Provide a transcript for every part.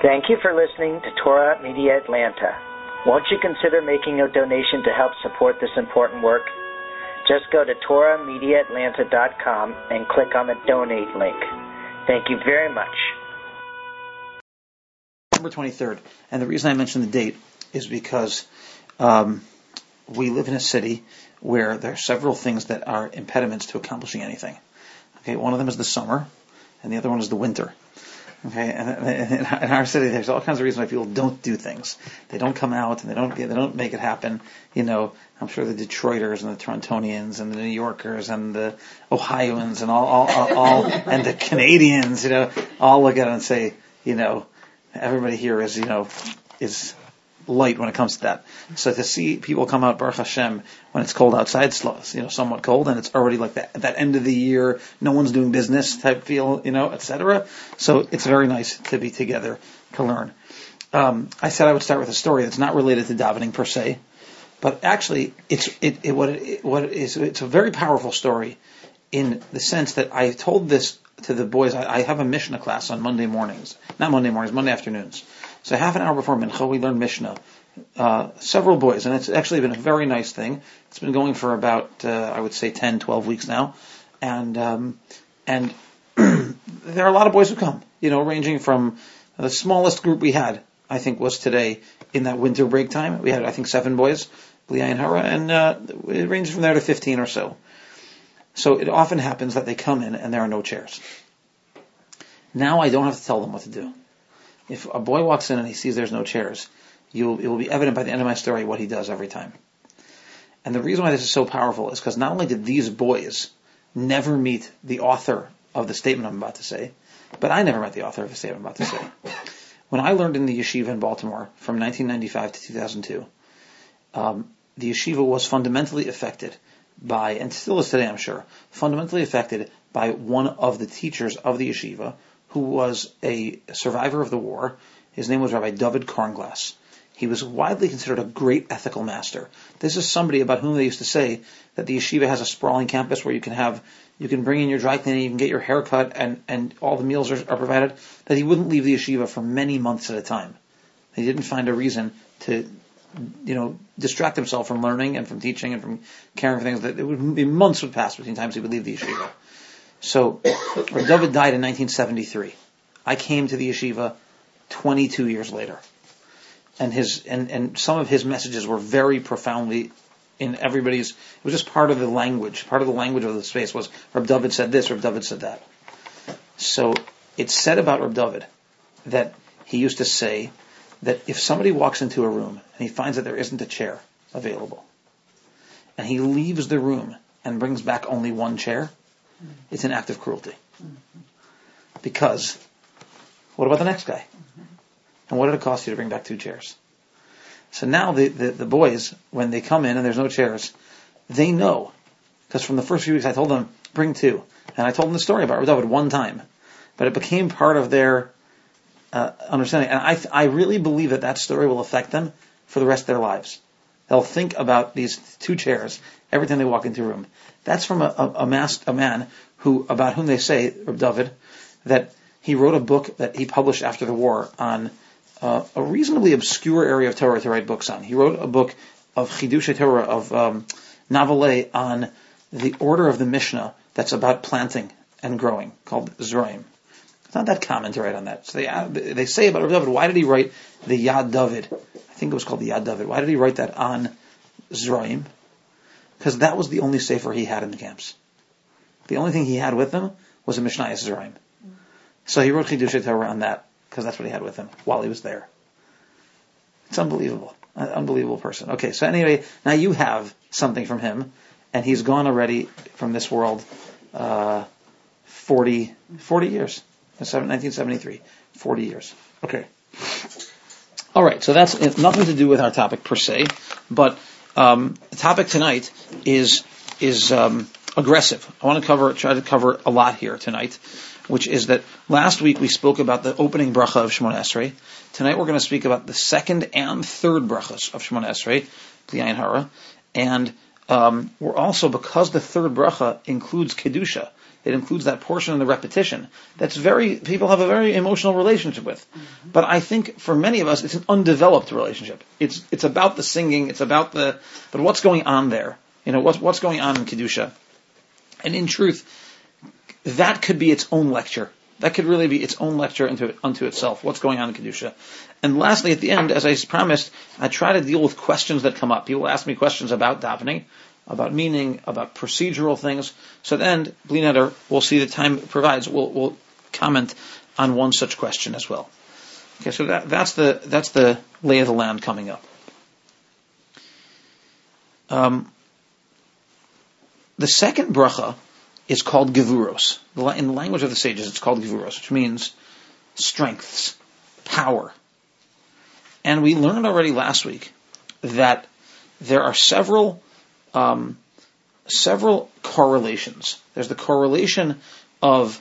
Thank you for listening to Torah Media Atlanta. Won't you consider making a donation to help support this important work? Just go to TorahMediaAtlanta.com and click on the donate link. Thank you very much. December 23rd. And the reason I mention the date is because we live in a city where there are several things that are impediments to accomplishing anything. Okay, one of them is the summer, and the other one is the winter. Okay, and in our city, there's all kinds of reasons why people don't do things. They don't come out, and they don't make it happen. You know, I'm sure the Detroiters and the Torontonians and the New Yorkers and the Ohioans and all and the Canadians, you know, all look at it and say, you know, everybody here is light when it comes to that. So to see people come out, Baruch Hashem, when it's cold outside, somewhat cold, and it's already like that end of the year, no one's doing business type feel, etc. So it's very nice to be together to learn. I said I would start with a story that's not related to davening per se, but actually it's a very powerful story in the sense that I told this to the boys. I have a Mishnah class on Monday afternoons. So half an hour before Mincha, we learned Mishnah. Several boys, and it's actually been a very nice thing. It's been going for about, I would say, 10, 12 weeks now. And there are a lot of boys who come, ranging from the smallest group we had, I think, was today in that winter break time. We had, I think, 7 boys, B'li Ayin Hara, and it ranges from there to 15 or so. So it often happens that they come in and there are no chairs. Now I don't have to tell them what to do. If a boy walks in and he sees there's no chairs, it will be evident by the end of my story what he does every time. And the reason why this is so powerful is because not only did these boys never meet the author of the statement I'm about to say, but I never met the author of the statement I'm about to say. When I learned in the yeshiva in Baltimore from 1995 to 2002, the yeshiva was fundamentally affected by, and still is today I'm sure, fundamentally affected by one of the teachers of the yeshiva who was a survivor of the war. His name was Rabbi David Kornglass. He was widely considered a great ethical master. This is somebody about whom they used to say that the yeshiva has a sprawling campus where you can bring in your dry cleaning, you can get your hair cut, and all the meals are provided, that he wouldn't leave the yeshiva for many months at a time. He didn't find a reason to, distract himself from learning and from teaching and from caring for things. That it would be months would pass between times he would leave the yeshiva. So, Rabbi David died in 1973. I came to the yeshiva 22 years later. And some of his messages were very profoundly in everybody's, it was just part of the language of the space was, Rabbi David said this, Rabbi David said that. So, it's said about Rabbi David that he used to say that if somebody walks into a room and he finds that there isn't a chair available, and he leaves the room and brings back only one chair, it's an act of cruelty. Because, what about the next guy? And what did it cost you to bring back 2 chairs? So now the boys, when they come in and there's no chairs, they know. Because from the first few weeks I told them, bring 2. And I told them the story about Rabbi David one time. But it became part of their understanding. And I really believe that story will affect them for the rest of their lives. They'll think about these 2 chairs every time they walk into a room. That's from a man about whom they say, Rabbi David, that he wrote a book that he published after the war on a reasonably obscure area of Torah to write books on. He wrote a book of Chidushei Torah, of Navaleh, on the order of the Mishnah that's about planting and growing, called Zeraim. It's not that common to write on that. So they say about Rabbi David, why did he write the Yad David? I think it was called the Yad David. Why did he write that on Zeraim? Because that was the only sefer he had in the camps. The only thing he had with him was a Mishnayos Zeraim. So he wrote Chidushei Torah on that, because that's what he had with him while he was there. It's unbelievable. An unbelievable person. Okay, so anyway, now you have something from him, and he's gone already from this world 40 years. 1973. 40 years. Okay. All right, so that's nothing to do with our topic per se, but the topic tonight is aggressive. I want to try to cover a lot here tonight, which is that last week we spoke about the opening bracha of Shemona Esrei. Tonight we're going to speak about the second and third brachas of Shemona Esrei, B'li Ayin Hara, and we're also, because the third bracha includes kedusha, it includes that portion in the repetition. People have a very emotional relationship with. Mm-hmm. But I think for many of us, it's an undeveloped relationship. It's about the singing, but what's going on there? What's going on in kedusha? And in truth, that could be its own lecture. That could really be its own lecture unto itself. What's going on in kedusha? And lastly, at the end, as I promised, I try to deal with questions that come up. People ask me questions about davening, about meaning, about procedural things. So at the end, Bli Neder, we'll see the time provides. We'll comment on one such question as well. Okay, so that's the lay of the land coming up. The second bracha is called gevuros. In the language of the sages, it's called gevuros, which means strengths, power. And we learned already last week that there are several correlations. There's the correlation of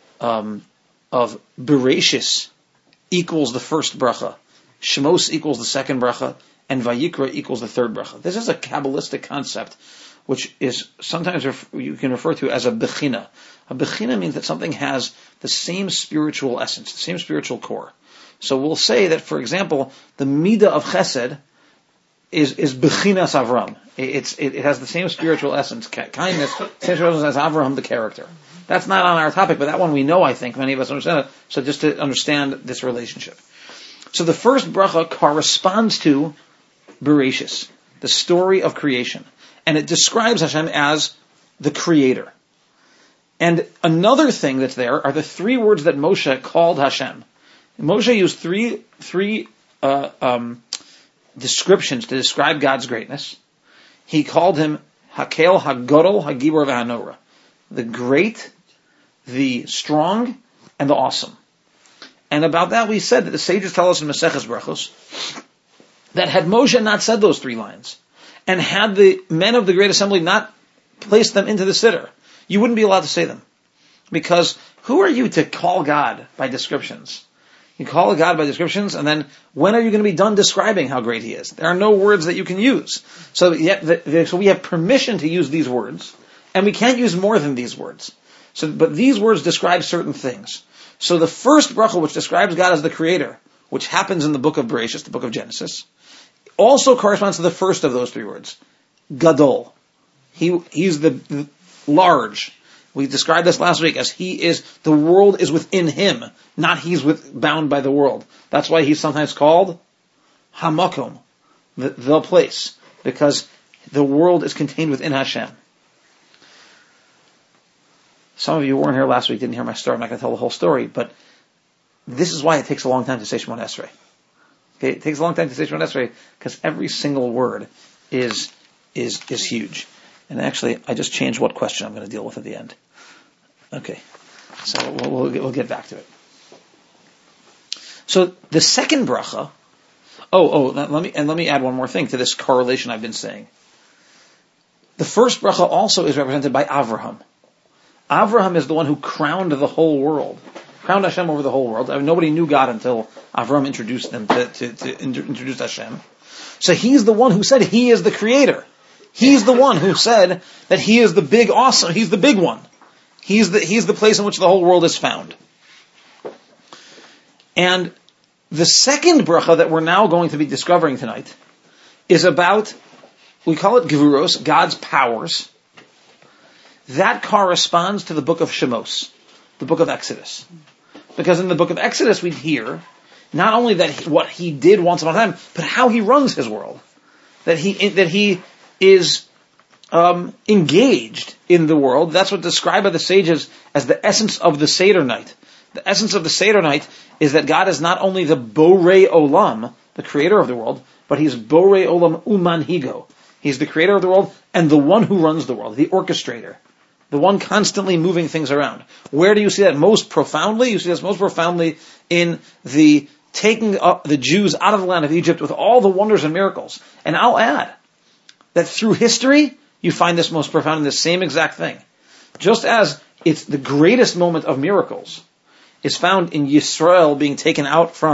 Bereshis equals the first bracha, Shemos equals the second bracha, and Vayikra equals the third bracha. This is a Kabbalistic concept, which is sometimes you can refer to as a bechina. A bechina means that something has the same spiritual essence, the same spiritual core. So we'll say that, for example, the midah of chesed is bechinas Avram. It has the same spiritual essence, kindness, same spiritual essence as Avram, the character. That's not on our topic, but that one we know, I think. Many of us understand it. So just to understand this relationship. So the first bracha corresponds to Bereshis, the story of creation. And it describes Hashem as the creator. And another thing that's there are the three words that Moshe called Hashem. Moshe used three descriptions to describe God's greatness. He called him Hakel, Hagodol, Hagibor, V'Hanora. The great, the strong, and the awesome. And about that we said that the sages tell us in Maseches Brachos that had Moshe not said those three lines, and had the men of the Great Assembly not placed them into the siddur, you wouldn't be allowed to say them. Because who are you to call God by descriptions? You call God by descriptions, and then when are you going to be done describing how great He is? There are no words that you can use. So we have permission to use these words, and we can't use more than these words. But these words describe certain things. So the first bracha, which describes God as the creator, which happens in the book of Bereshis, the book of Genesis, also corresponds to the first of those three words, Gadol. He's the large. We described this last week as the world is within Him, not He's bound by the world. That's why He's sometimes called Hamakom, the place, because the world is contained within Hashem. Some of you weren't here last week, didn't hear my story. I'm not going to tell the whole story, but this is why it takes a long time to say Shemona Esrei. Okay, it takes a long time to say Shemona Esrei because every single word is huge. And actually, I just changed what question I'm going to deal with at the end. Okay, so we'll get back to it. So the second bracha. Let me add one more thing to this correlation I've been saying. The first bracha also is represented by Avraham. Avraham is the one who crowned the whole world, crowned Hashem over the whole world. I mean, nobody knew God until Avraham introduced them to introduce Hashem. So he's the one who said He is the creator. He's the one who said that He is the big awesome. He's the big one. He's the place in which the whole world is found. And the second bracha that we're now going to be discovering tonight is about, we call it Gevuros, God's powers. That corresponds to the book of Shemos, the book of Exodus. Because in the book of Exodus we hear not only that what He did once upon a time, but how He runs His world. That He is engaged in the world. That's what's described by the sages as the essence of the Seder night. The essence of the Seder night is that God is not only the Borei Olam, the creator of the world, but He's Borei Olam Umanhigo. He's the creator of the world and the one who runs the world, the orchestrator, the one constantly moving things around. Where do you see that most profoundly? You see this most profoundly in the taking up the Jews out of the land of Egypt with all the wonders and miracles. And I'll add that through history, you find this most profound in the same exact thing. Just as it's the greatest moment of miracles is found in Yisrael being taken out from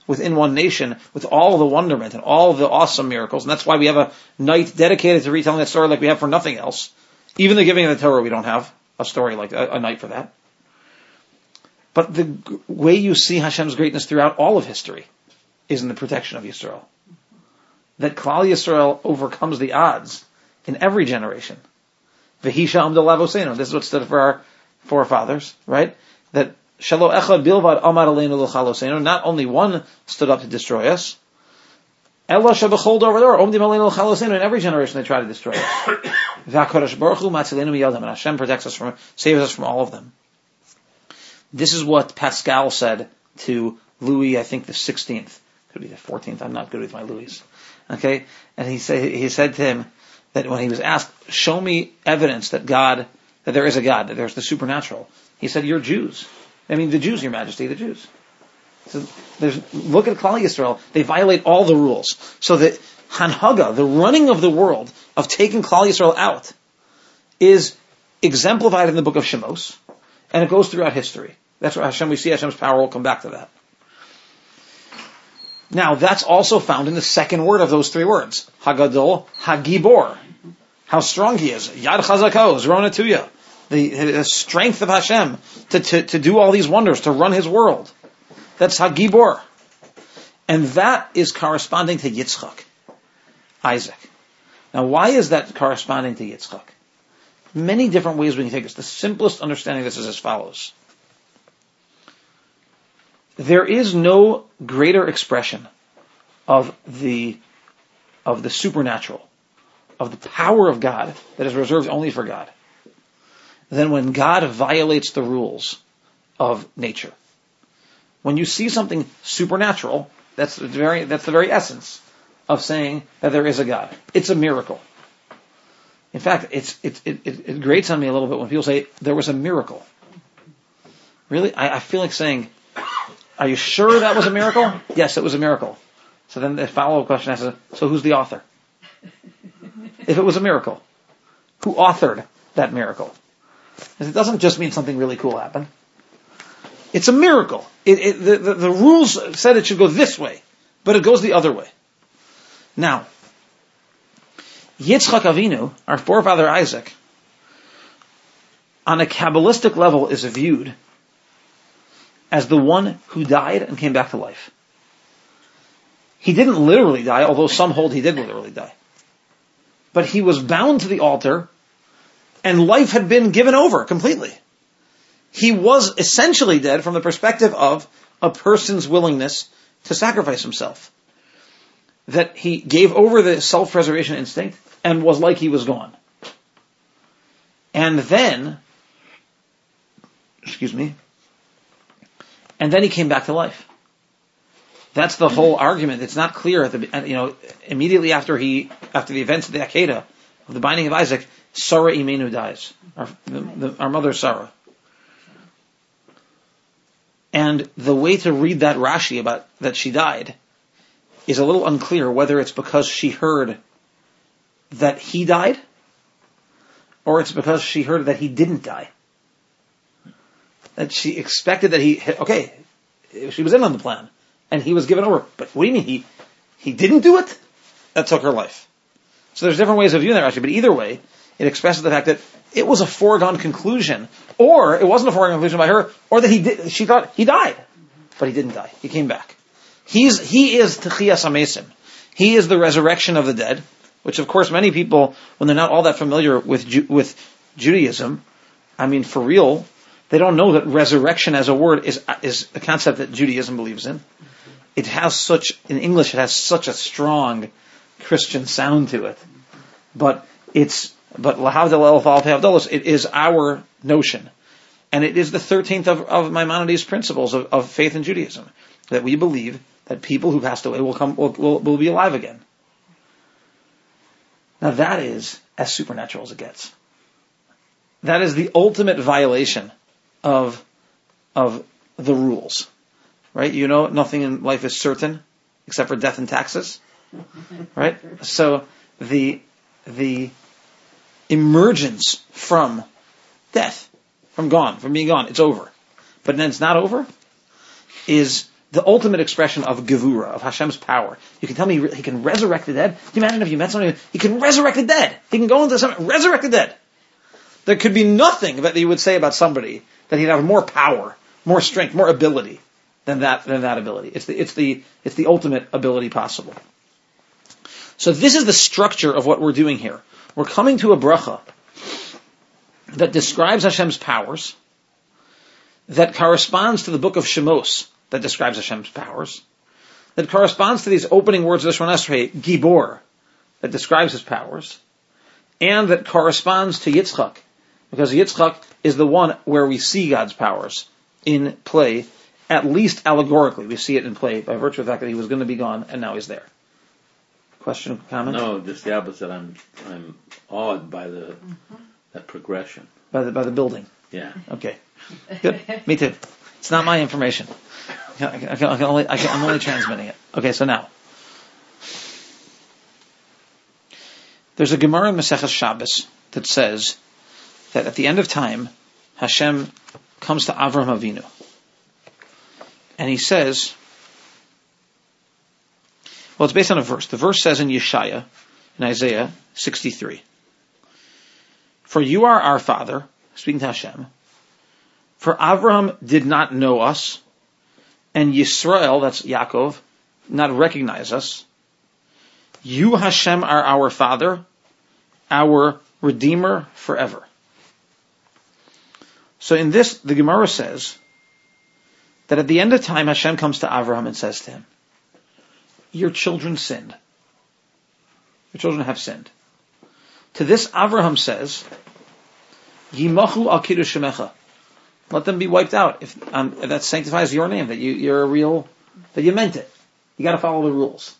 within one nation with all the wonderment and all the awesome miracles. And that's why we have a night dedicated to retelling that story like we have for nothing else. Even the giving of the Torah, we don't have a story like a night for that. But the way you see Hashem's greatness throughout all of history is in the protection of Yisrael. That Klal Yisrael overcomes the odds in every generation. V'hisha amdol avosenu. This is what stood for our forefathers, right? That Shalo echad bilvad amar aleinu l'chalosenu. Not only one stood up to destroy us. Ella shabachol dor omdim aleinu l'chalosenu. In every generation they try to destroy us. V'hakodesh baruch hu matzilenu miyadam. And Hashem protects us saves us from all of them. This is what Pascal said to Louis, I think the 16th. Could be the 14th. I'm not good with my Louis. Okay? And he said to him that when he was asked, show me evidence that there is a God, that there's the supernatural. He said, you're Jews. I mean, the Jews, Your Majesty, the Jews. So look at Klal Yisrael. They violate all the rules. So the Hanhaga, the running of the world, of taking Klal Yisrael out, is exemplified in the book of Shemos, and it goes throughout history. That's what we see Hashem's power. We'll come back to that. Now, that's also found in the second word of those three words. Hagadol, Hagibor. How strong he is. Yad Chazako, Zrona Tuya. The strength of Hashem to do all these wonders, to run his world. That's Hagibor. And that is corresponding to Yitzchak, Isaac. Now, why is that corresponding to Yitzchak? Many different ways we can take this. The simplest understanding of this is as follows. There is no greater expression of the supernatural, of the power of God that is reserved only for God, than when God violates the rules of nature. When you see something supernatural, that's the very essence of saying that there is a God. It's a miracle. In fact, it grates on me a little bit when people say there was a miracle. Really? I feel like saying, are you sure that was a miracle? Yes, it was a miracle. So then the follow-up question is, so who's the author? If it was a miracle, who authored that miracle? Because it doesn't just mean something really cool happened. It's a miracle. The rules said it should go this way, but it goes the other way. Now, Yitzchak Avinu, our forefather Isaac, on a Kabbalistic level is viewed as the one who died and came back to life. He didn't literally die, although some hold he did literally die. But he was bound to the altar, and life had been given over completely. He was essentially dead from the perspective of a person's willingness to sacrifice himself. That he gave over the self-preservation instinct and was like he was gone. And then he came back to life. That's the whole argument. It's not clear immediately after the events of the Akedah, of the binding of Isaac, Sarah Imenu dies. Our mother Sarah. And the way to read that Rashi about that she died is a little unclear whether it's because she heard that he died or it's because she heard that he didn't die. That she expected that she was in on the plan and he was given over. But what do you mean he didn't do it? That took her life. So there's different ways of viewing that Rashi, but either way, it expresses the fact that it was a foregone conclusion, or it wasn't a foregone conclusion by her, or that she thought he died, but he didn't die. He came back. He is Techiyas HaMesim. He is the resurrection of the dead, which of course many people, when they're not all that familiar with Judaism, I mean for real, they don't know that resurrection as a word is a concept that Judaism believes in. In English it has such a strong Christian sound to it. But Lahavdil Elf Al Pei, it is our notion. And it is the 13th of Maimonides' principles of faith in Judaism. That we believe that people who passed away will be alive again. Now that is as supernatural as it gets. That is the ultimate violation of the rules. Right? You know, nothing in life is certain except for death and taxes. Right? So the emergence from death, from being gone, it's over. But then it's not over, is the ultimate expression of Gevura, of Hashem's power. You can tell me he can resurrect the dead? Can you imagine if you met somebody, he can resurrect the dead. He can go into something, resurrect the dead. There could be nothing that you would say about somebody that he'd have more power, more strength, more ability than that ability. It's the ultimate ability possible. So this is the structure of what we're doing here. We're coming to a bracha that describes Hashem's powers, that corresponds to the book of Shemos, that describes Hashem's powers, that corresponds to these opening words of the Shemona Esrei, Gibor, that describes his powers, and that corresponds to Yitzchak, because Yitzchak is the one where we see God's powers in play, at least allegorically. We see it in play by virtue of the fact that he was going to be gone and now he's there. Question, comment? No, just the opposite. I'm awed by that progression. By the building. Yeah. Okay. Good. Me too. It's not my information. I'm only transmitting it. Okay, so now. There's a Gemara in Maseches Shabbos that says that at the end of time, Hashem comes to Avraham Avinu. And he says, well, it's based on a verse. The verse says in Yeshaya, in Isaiah 63, for you are our father, speaking to Hashem, for Avraham did not know us, and Yisrael, that's Yaakov, not recognize us. You, Hashem, are our father, our Redeemer forever. So in this, the Gemara says that at the end of time, Hashem comes to Avraham and says to him, your children sinned. Your children have sinned. To this, Avraham says, Yimachu al kiddush shemecha. Let them be wiped out. If that sanctifies your name, that you're a real, that you meant it. You got to follow the rules.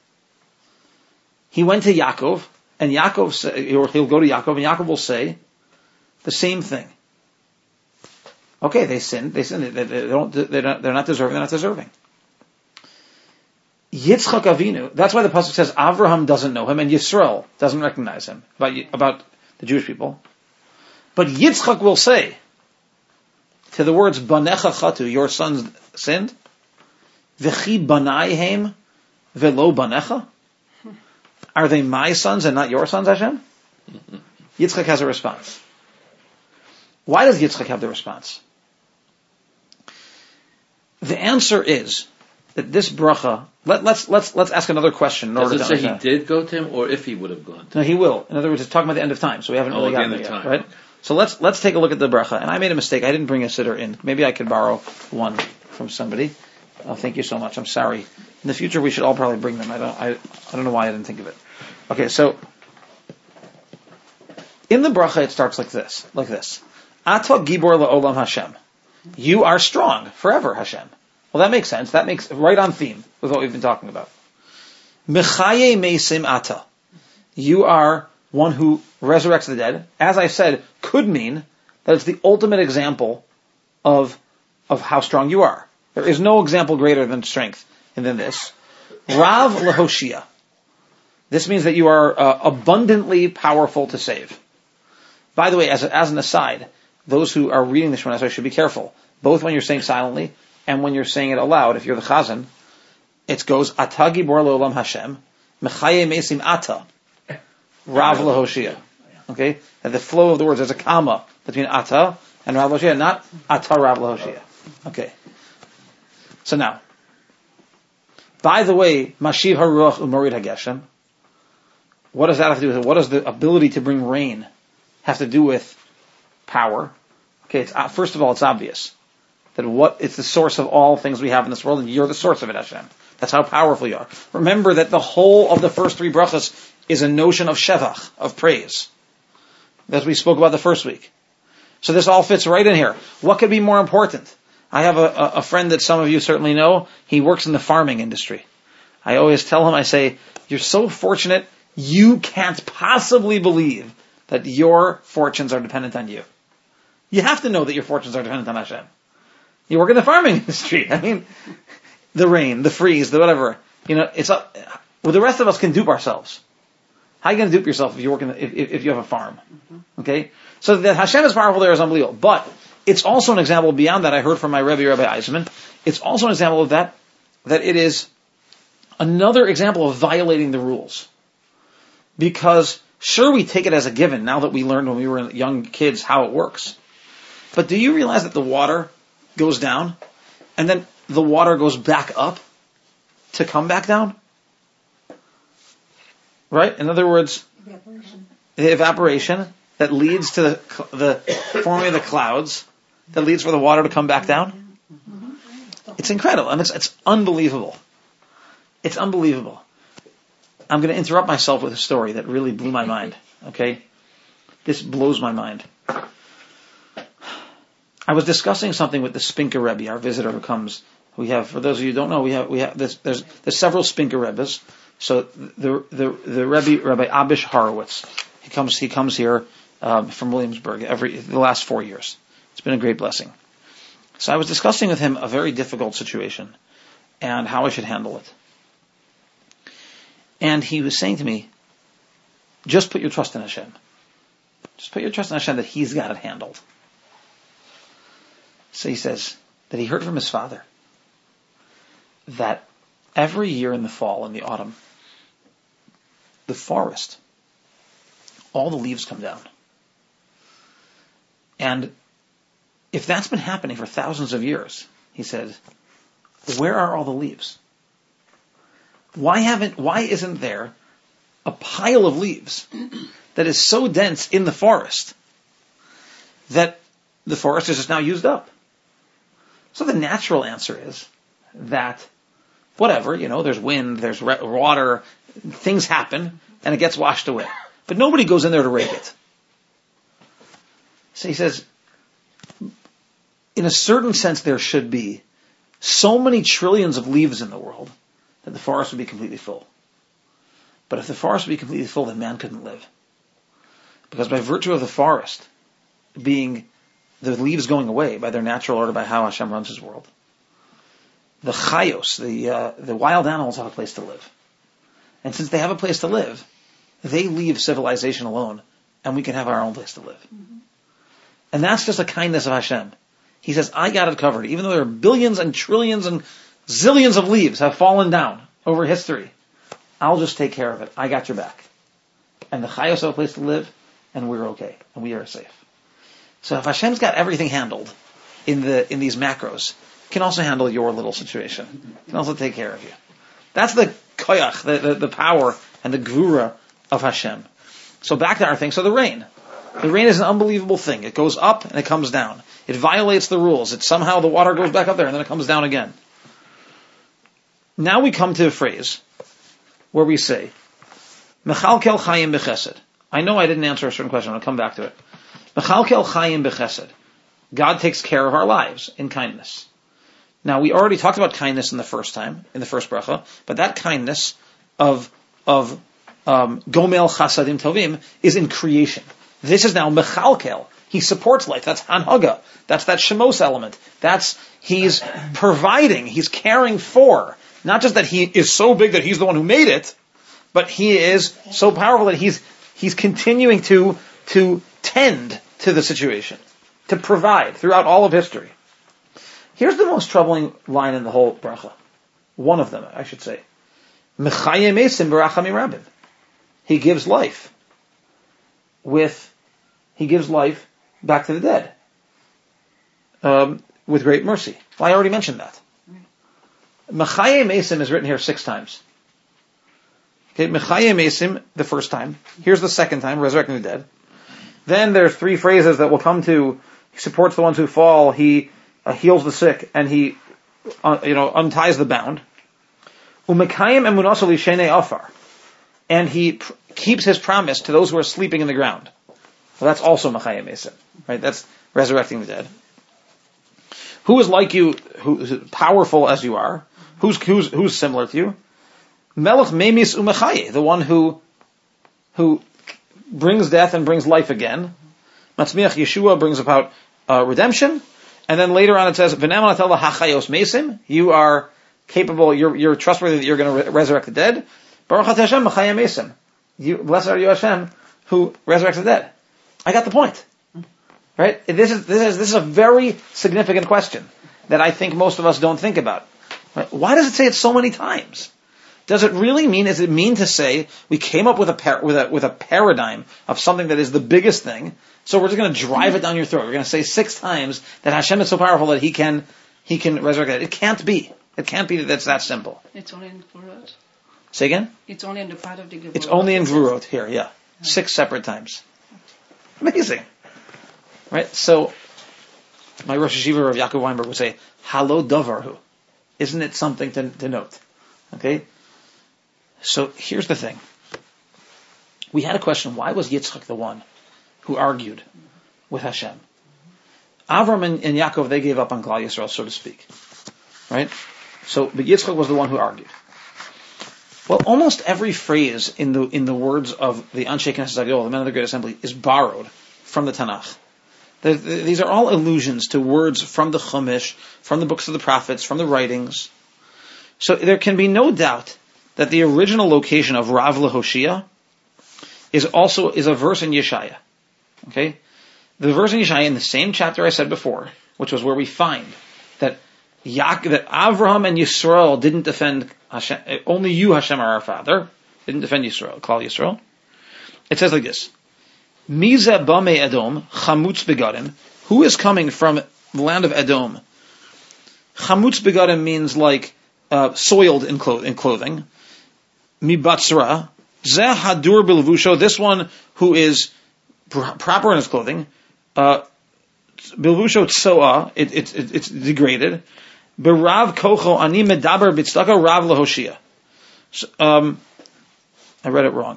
He went to Yaakov, and he'll go to Yaakov, and Yaakov will say the same thing. Okay, they sinned. They're not deserving. Yitzchak Avinu. That's why the pasuk says Avraham doesn't know him, and Yisrael doesn't recognize him about the Jewish people. But Yitzchak will say to the words Banecha chatu, your sons sinned. V'chi banayhem velo banecha. Are they my sons and not your sons, Hashem? Yitzchak has a response. Why does Yitzchak have the response? The answer is that this bracha. Let's ask another question. In order Does it say he did go to him, or if he would have gone to him? No, he will. In other words, it's talking about the end of time, so we haven't really gotten there yet, right? So let's take a look at the bracha. And I made a mistake. I didn't bring a siddur in. Maybe I could borrow one from somebody. Thank you so much. I'm sorry. In the future, we should all probably bring them. I don't know why I didn't think of it. Okay, so in the bracha, it starts like this. Ata gibor la'olam Hashem. You are strong forever, Hashem. Well, that makes sense. That makes right on theme with what we've been talking about. Mechaye meisim ata. You are one who resurrects the dead. As I said, could mean that it's the ultimate example of how strong you are. There is no example greater than strength than this. Rav lehoshia. This means that you are abundantly powerful to save. By the way, as an aside, those who are reading the Shemona Esrei should be careful, both when you're saying silently and when you're saying it aloud. If you're the chazan, it goes Ata gibor le'olam Hashem mechaye mesim ata Rav lehoshia. Okay, and the flow of the words, there's a comma between Ata and Rav lehoshia, not Ata Rav lehoshia. Okay. So now, by the way, Mashiv haruach u'morid hageshem. What does that have to do with it? What does the ability to bring rain have to do with power? Okay, first of all, it's obvious that it's the source of all things we have in this world, and you're the source of it, Hashem. That's how powerful you are. Remember that the whole of the first three brachas is a notion of shevach, of praise, as we spoke about the first week. So this all fits right in here. What could be more important? I have a friend that some of you certainly know. He works in the farming industry. I always tell him, I say, you're so fortunate, you can't possibly believe that your fortunes are dependent on you. You have to know that your fortunes are dependent on Hashem. You work in the farming industry. I mean, the rain, the freeze, the whatever. It's up. Well, the rest of us can dupe ourselves. How are you going to dupe yourself if you work if you have a farm? Okay, so that Hashem is powerful there is unbelievable. But it's also an example beyond that. I heard from my Rabbi Eisman. It's also an example of that that it is another example of violating the rules. Because sure, we take it as a given now that we learned when we were young kids how it works. But do you realize that the water goes down and then the water goes back up to come back down? Right? In other words, the evaporation that leads to the forming of the clouds, that leads for the water to come back down. It's incredible. I mean, it's unbelievable. It's unbelievable. I'm going to interrupt myself with a story that really blew my mind. Okay? This blows my mind. I was discussing something with the Spinker Rebbe, our visitor who comes. We have, for those of you who don't know, we have there's several Spinker Rebbes. So the Rebbe, Rabbi Abish Horowitz, he comes here from Williamsburg the last 4 years. It's been a great blessing. So I was discussing with him a very difficult situation and how I should handle it. And he was saying to me, just put your trust in Hashem. Just put your trust in Hashem that He's got it handled. So he says that he heard from his father that every year in the fall and the autumn, the forest, all the leaves come down. And if that's been happening for thousands of years, he said, where are all the leaves? Why isn't there a pile of leaves that is so dense in the forest that the forest is just now used up? So the natural answer is that whatever, there's wind, there's water, things happen, and it gets washed away. But nobody goes in there to rake it. So he says, in a certain sense, there should be so many trillions of leaves in the world that the forest would be completely full. But if the forest would be completely full, then man couldn't live. Because by virtue of the forest being the leaves going away by their natural order, by how Hashem runs His world, the chayos, the wild animals have a place to live. And since they have a place to live, they leave civilization alone, and we can have our own place to live. Mm-hmm. And that's just a kindness of Hashem. He says, I got it covered. Even though there are billions and trillions and zillions of leaves have fallen down over history, I'll just take care of it. I got your back. And the chayos have a place to live, and we're okay, and we are safe. So if Hashem's got everything handled in these macros, He can also handle your little situation. He can also take care of you. That's the koyach, the power and the gvura of Hashem. So back to our thing. So the rain. The rain is an unbelievable thing. It goes up and it comes down. It violates the rules. It's somehow the water goes back up there and then it comes down again. Now we come to a phrase where we say, Mechalkel chayim bechesed. I know I didn't answer a certain question. I'll come back to it. Mechalkel chayim bechesed. God takes care of our lives in kindness. Now, we already talked about kindness in the first bracha, but that kindness of gomel chasadim tovim is in creation. This is now mechalkel. He supports life. That's hanhaga. That's that shemos element. He's providing. He's caring for. Not just that He is so big that He's the one who made it, but He is so powerful that He's continuing to tend to the situation, to provide throughout all of history. Here's the most troubling line in the whole bracha. One of them, I should say. Mechayim esim barachamim rabim. He gives life. He gives life back to the dead. With great mercy. Well, I already mentioned that. Mechayim esim is written here 6 times. Okay, Mechayim esim, the first time. Here's the second time, resurrecting the dead. Then there's 3 phrases that will come to, He supports the ones who fall, He heals the sick, and He, unties the bound. Umekayim emunaso lishenei afar, and He keeps His promise to those who are sleeping in the ground. Well, that's also Mechayim esim, right? That's resurrecting the dead. Who is like you, who's powerful as you are? Who's similar to you? Melech memis umechaye, the one who brings death and brings life again. Matzmiach Yeshua brings about redemption. And then later on it says, V'nam atel hachayos mesim, you are capable, you're trustworthy that you're going to resurrect the dead. Baruch atah Hashem mechayim mesim. Blessed are you Hashem, who resurrects the dead. I got the point. Right? This is a very significant question that I think most of us don't think about. Right? Why does it say it so many times? Does it really mean? Does it mean to say we came up with a paradigm of something that is the biggest thing? So we're just going to drive it down your throat. We're going to say 6 times that Hashem is so powerful that He can resurrect it. It can't be. It can't be that it's that simple. It's only in Gvurot. Say again? It's only in the part of the Gvurot. It's only in Gvurot here, yeah. 6 separate times. Amazing. Right? So, my Rosh Hashiva Rav Yaakov Weinberg would say, Halo Davarhu. Isn't it something to note? Okay? So, here's the thing. We had a question, why was Yitzchak the one who argued with Hashem? Avram and Yaakov, they gave up on Klal Yisrael, so to speak. Right? So, but Yitzchak was the one who argued. Well, almost every phrase in the words of the Anshe Knesset Agdol, the men of the Great Assembly, is borrowed from the Tanakh. These are all allusions to words from the Chumash, from the books of the prophets, from the writings. So there can be no doubt that the original location of Rav LeHoshia is a verse in Yeshaya. Okay? The verse in Yeshaya in the same chapter I said before, which was where we find that Avraham and Yisrael didn't defend Hashem, only you, Hashem, are our father, didn't defend Yisrael, Klal Yisrael. It says like this, Mize Bame Edom, Chamutz Begadim, who is coming from the land of Edom? Chamutz Begadim means like soiled in clothing. Mi Batzra, Zeh Hadur Bilvusho, this one who is proper in his clothing. Bilvusho Tsoa, it's degraded. Berav Kocho Ani Medaber Bitzdaka Rav LeHoshia. I read it wrong.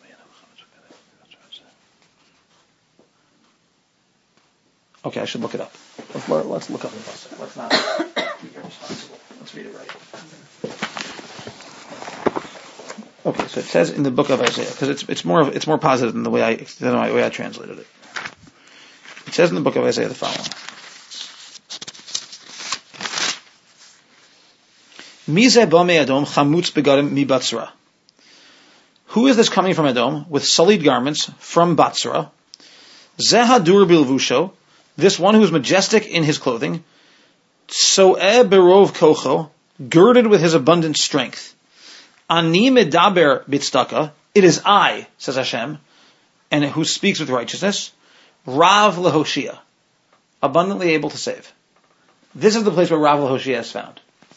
Okay, I should look it up. Let's look up the pasuk. Let's not be irresponsible. Let's read it right. Okay, so it says in the book of Isaiah, because it's more positive than the way I translated it. It says in the book of Isaiah the following: Mize Bame Edom Chamutz Begadim Mi Batzra. Who is this coming from Edom with sullied garments from Batzra? Zeh Hadur Bilvusho. This one who is majestic in his clothing, So'eh berov kocho, girded with his abundant strength. Ani medaber bitzdaka, it is I, says Hashem, and who speaks with righteousness. Rav LeHoshia, abundantly able to save. This is the place where Rav LeHoshia is found.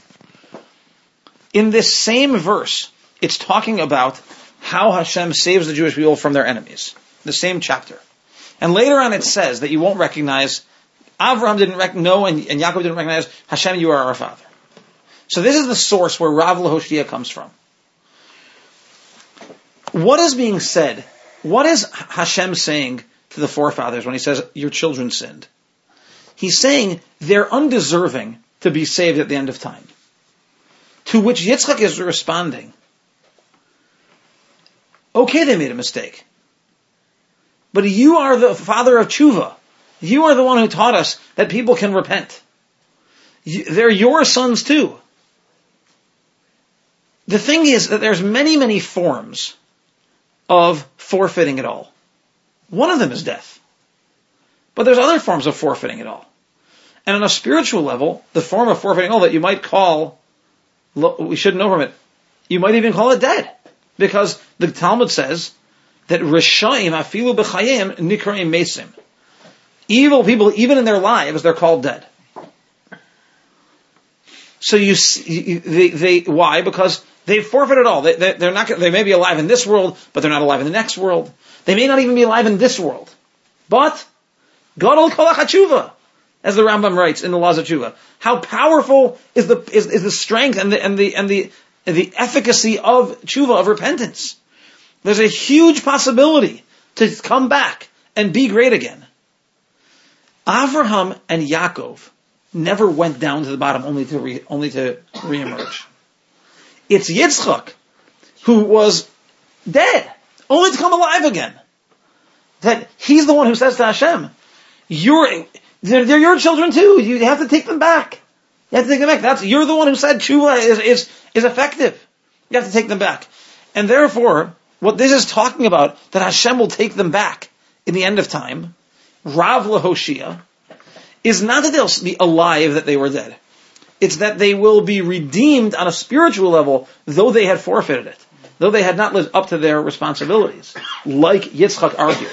In this same verse, it's talking about how Hashem saves the Jewish people from their enemies. The same chapter. And later on it says that you won't recognize, Avraham didn't know and Yaakov didn't recognize, Hashem, you are our father. So this is the source where Rav LeHoshia comes from. What is being said? What is Hashem saying to the forefathers when He says, your children sinned? He's saying they're undeserving to be saved at the end of time. To which Yitzchak is responding, okay, they made a mistake. But you are the father of tshuva. You are the one who taught us that people can repent. They're your sons too. The thing is that there's many, many forms of forfeiting it all. One of them is death. But there's other forms of forfeiting it all. And on a spiritual level, the form of forfeiting all that you might call, we shouldn't know from it, you might even call it dead. Because the Talmud says that Rishaim afilu b'chayim nikraim mesim. Evil people, even in their lives, they're called dead. So why? Because they forfeited all. They're not. They may be alive in this world, but they're not alive in the next world. They may not even be alive in this world. But Gadol Kolach HaTshuva, as the Rambam writes in the Laws of Tshuva, how powerful is the strength and the efficacy of tshuva, of repentance. There's a huge possibility to come back and be great again. Avraham and Yaakov never went down to the bottom only to reemerge. It's Yitzchak who was dead, only to come alive again. That he's the one who says to Hashem, they're your children too. You have to take them back. You have to take them back. You're the one who said tshuva is effective. You have to take them back. And therefore, what this is talking about, that Hashem will take them back in the end of time, Rav LeHoshia, is not that they'll be alive, that they were dead. It's that they will be redeemed on a spiritual level, though they had forfeited it, though they had not lived up to their responsibilities, like Yitzchak argued.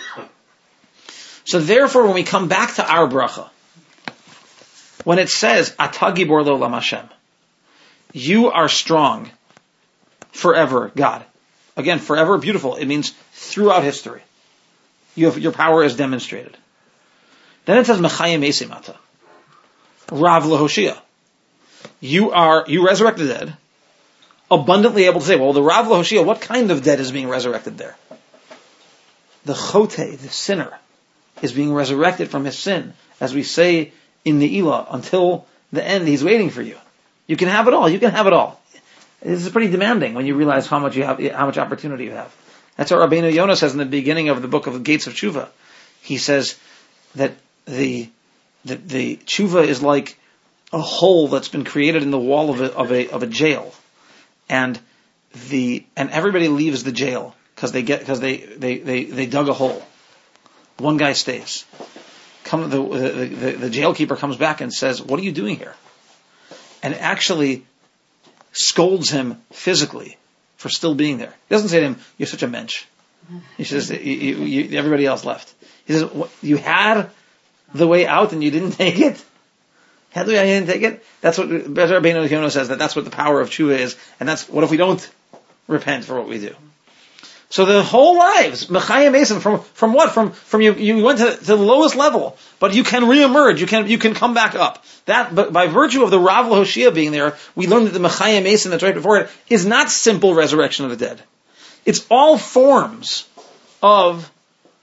So therefore, when we come back to our bracha, when it says, Ata gibor le'olam Hashem, you are strong forever, God. Again, forever, beautiful. It means throughout history. Your power is demonstrated. Then it says, Mechayim esim ata. Rav lehoshia. You resurrect the dead, abundantly able to say, well, the Rav lehoshia, what kind of dead is being resurrected there? The chote, the sinner, is being resurrected from his sin, as we say in the Ilah, until the end, he's waiting for you. You can have it all. You can have it all. This is pretty demanding when you realize how much opportunity you have. That's what Rabbeinu Yonah says in the beginning of the book of the Gates of Tshuva. He says that the tshuva is like a hole that's been created in the wall of a jail, and everybody leaves the jail because they dug a hole. One guy stays. The jailkeeper comes back and says, "What are you doing here?" And actually scolds him physically for still being there. He doesn't say to him, "You're such a mensch." He says, "Everybody else left." He says, "You had the way out and you didn't take it? Had the way out and you didn't take it?" That's what Rabbeinu Yonah says, that's what the power of tshuva is, and that's what if we don't repent for what we do. So the whole lives, Mechayim Esim, from what? From you went to the lowest level, but you can reemerge, you can come back up. That, but by virtue of the Rav Lehoshia being there, we learned that the Mechayim Esim that's right before it is not simple resurrection of the dead. It's all forms of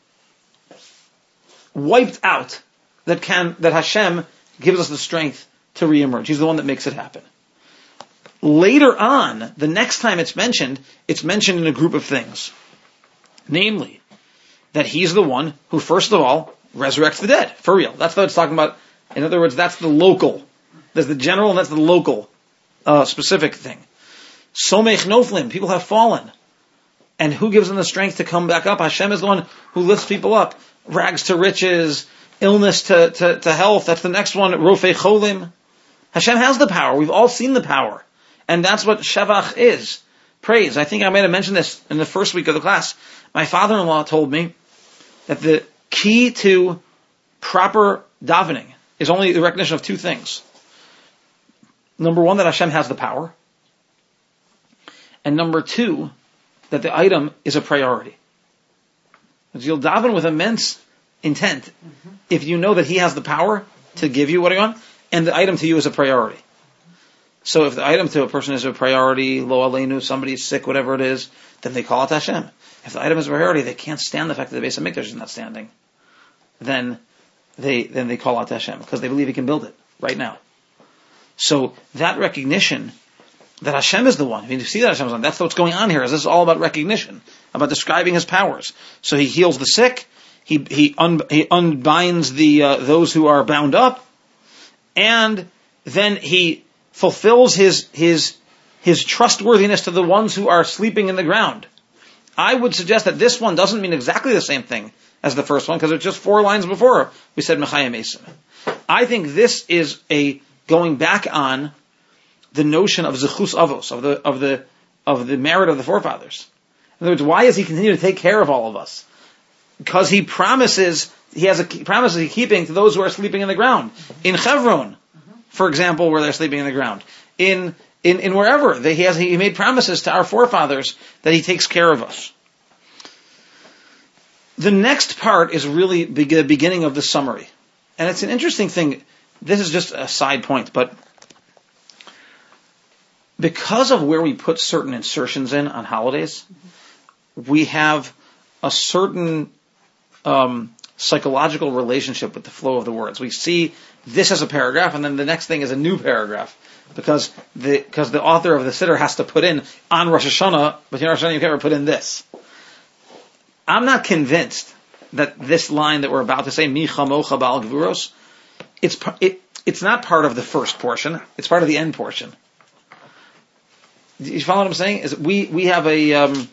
wiped out that Hashem gives us the strength to reemerge. He's the one that makes it happen. Later on, the next time it's mentioned in a group of things. Namely, that he's the one who, first of all, resurrects the dead. For real. That's what it's talking about. In other words, that's the local. There's the general and that's the local, specific thing. Somech noflim. People have fallen. And who gives them the strength to come back up? Hashem is the one who lifts people up. Rags to riches, illness to health. That's the next one. Rofei cholim. Hashem has the power. We've all seen the power. And that's what Shevach is. Praise. I think I might have mentioned this in the first week of the class. My father-in-law told me that the key to proper davening is only the recognition of two things. Number one, that Hashem has the power. And number two, that the item is a priority. Because you'll daven with immense intent if you know that He has the power to give you what you want, and the item to you is a priority. So if the item to a person is a priority, lo aleinu, somebody is sick, whatever it is, then they call it Hashem. If the item is a priority, they can't stand the fact that the Beis HaMikdash is not standing, then they call out Hashem, because they believe He can build it right now. So that recognition that Hashem is the one, I mean, you see that Hashem is the one, that's what's going on here, is this is all about recognition, about describing His powers. So He heals the sick, He unbinds those who are bound up, and then He fulfills his trustworthiness to the ones who are sleeping in the ground. I would suggest that this one doesn't mean exactly the same thing as the first one, because it's just 4 lines before we said Mechayim Esim. I think this is a going back on the notion of Zechus Avos, of the merit of the forefathers. In other words, why does He continue to take care of all of us? Because He promises, He has promises He's keeping to those who are sleeping in the ground. In Chevron, for example, where they're sleeping in the ground. In wherever. He made promises to our forefathers that He takes care of us. The next part is really the beginning of the summary. And it's an interesting thing. This is just a side point, but because of where we put certain insertions in on holidays, we have a certain psychological relationship with the flow of the words. We see this as a paragraph, and then the next thing is a new paragraph, because the author of the Siddur has to put in on Rosh Hashanah, but in Rosh Hashanah you can't ever put in this. I'm not convinced that this line that we're about to say, Mi chamocha ba'al gvuros, it's not part of the first portion. It's part of the end portion. You follow what I'm saying? Is we have a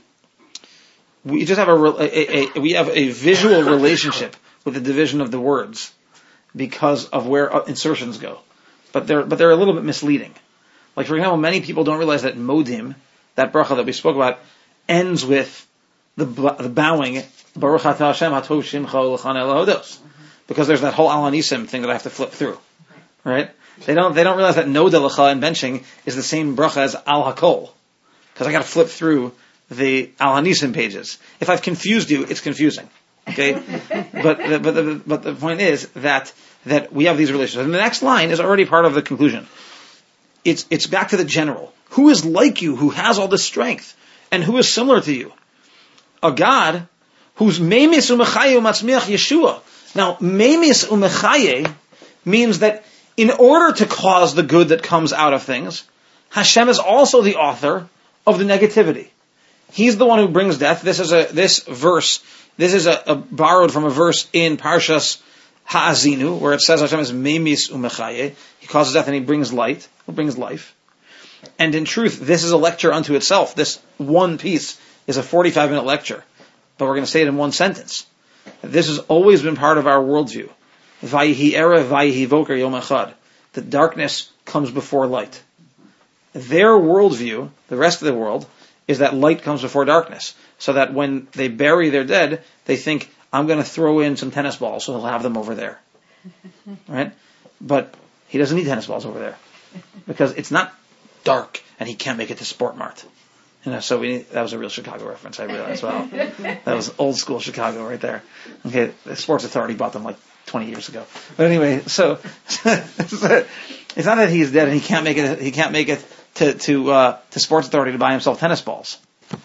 visual relationship with the division of the words because of where insertions go. but they're a little bit misleading. Like, for example, many people don't realize that modim, that bracha that we spoke about, ends with the bowing, Baruch atah Hashem hatov shimcha u'lechanei lahodos. Because there's that whole Al Hanisim thing that I have to flip through. Right? They don't realize that Noda Lecha in benching is the same bracha as Al Hakol. Because I gotta flip through the Al Hanisim pages. If I've confused you, it's confusing. Okay? but the point is that we have these relationships. And the next line is already part of the conclusion. It's back to the general. Who is like you, who has all this strength? And who is similar to you? A God who's Meimis u'mechaye u'matzmiach Yeshua. Now, Meimis u'mechaye means that in order to cause the good that comes out of things, Hashem is also the author of the negativity. He's the one who brings death. This is a borrowed from a verse in Parshas Ha'azinu, where it says Hashem is Meimis u'mechaye. He causes death and he brings light, he brings life. And in truth, this is a lecture unto itself. This one piece is a 45-minute lecture. But we're going to say it in one sentence. This has always been part of our worldview. Vayihi era, vayihi voker yom echad. The darkness comes before light. Their worldview, the rest of the world, is that light comes before darkness. So that when they bury their dead, they think, I'm going to throw in some tennis balls, so he'll have them over there. Right? But he doesn't need tennis balls over there. Because it's not dark, and he can't make it to Sport Mart. So that was a real Chicago reference, I realized. Well, that was old school Chicago right there. Okay, the Sports Authority bought them like 20 years ago. But anyway, so it's not that he's dead and he can't make it to Sports Authority to buy himself tennis balls.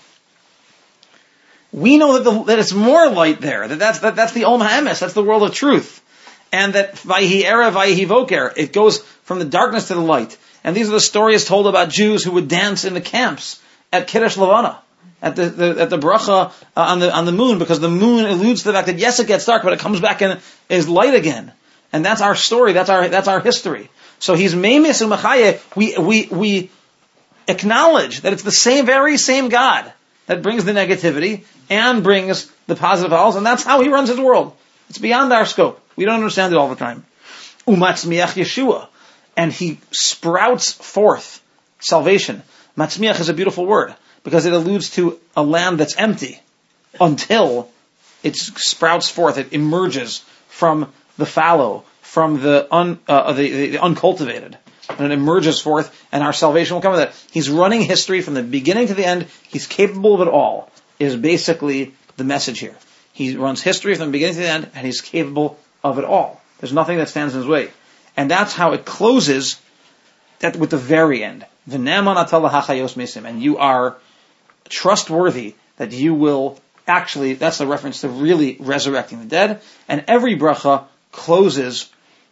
We know that it's more light there. That's the Olam HaEmes. That's the world of truth. And that Vayihi era, Vayihi voker, it goes from the darkness to the light. And these are the stories told about Jews who would dance in the camps at Kiddush Levana, at the bracha on the moon, because the moon alludes to the fact that yes, it gets dark, but it comes back and is light again. And that's our story. That's our history. So he's Meimis u'mechaye. We acknowledge that it's the very same God that brings the negativity and brings the positive halls, and that's how he runs his world. It's beyond our scope. We don't understand it all the time. U'matzmiach Yeshua. And he sprouts forth salvation. Matzmiach is a beautiful word because it alludes to a land that's empty until it sprouts forth. It emerges from the fallow, from the uncultivated, and it emerges forth. And our salvation will come with it. He's running history from the beginning to the end. He's capable of it all. Is basically the message here. He runs history from the beginning to the end, and he's capable of it all. There's nothing that stands in his way. And that's how it closes with the very end. And you are trustworthy that you will actually, that's the reference to really resurrecting the dead. And every bracha closes